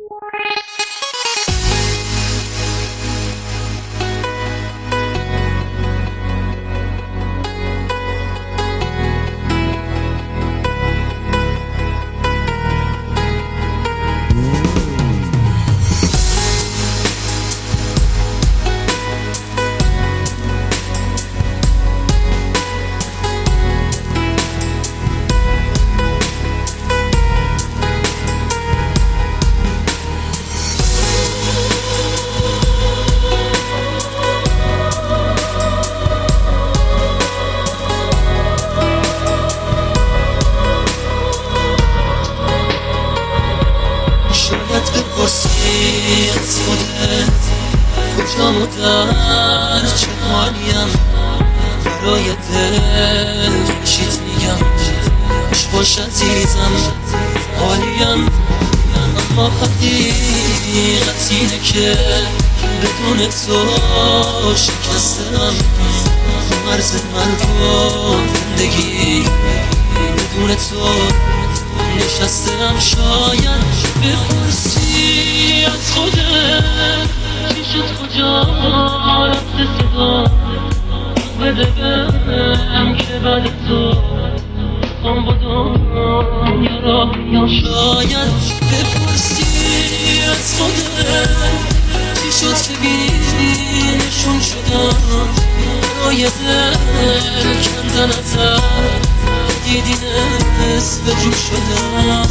بپرسی از خودت کجام و در چه حالیم، برای دل خوشیت میگم خوش باش عزیزم حالیم. اما حقیقت اینه که بدون تو شکستم، مرز مردم زندگی بدون تو نشستم. شاید بپرسی از خودت چی شد، کجا رفته صدا، بده بهم که بعد تو هم با دنیا را بیام. شاید بپرسی از خودت چی شد که بیشون شدم، برای دل کندن ازت دیدی نصف جون شدم.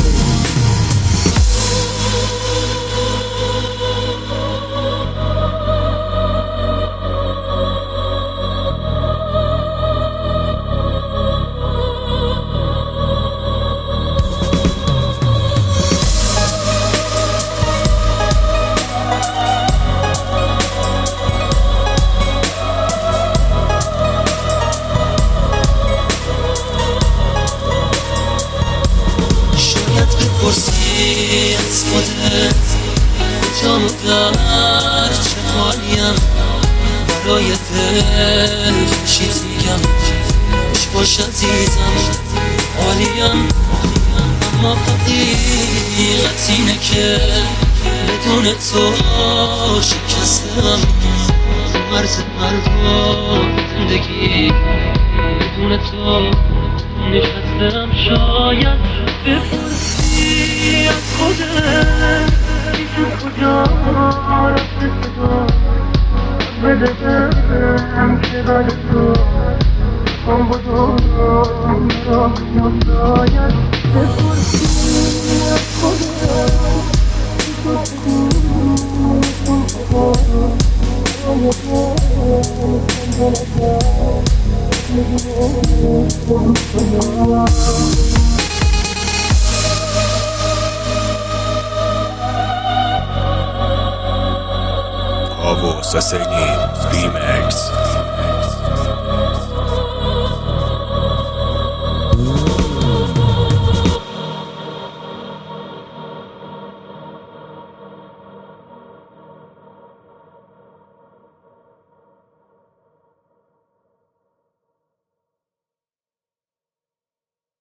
بپرسی از خودت کجام و در چه حالیم، برای دل خوشیت میگم خوش باش عزیزم حالیم. اما حقیقت اینه که بدون تو شکستم، مرز مردم زندگی بدون تو نشستم. شاید بپرسی از خودت چی شد، کجا رفته صدا، بده بهم که بعد تو هم با دنیا را بیام. شاید بپرسی از خودت چی شد Avos Aseni, B-Max.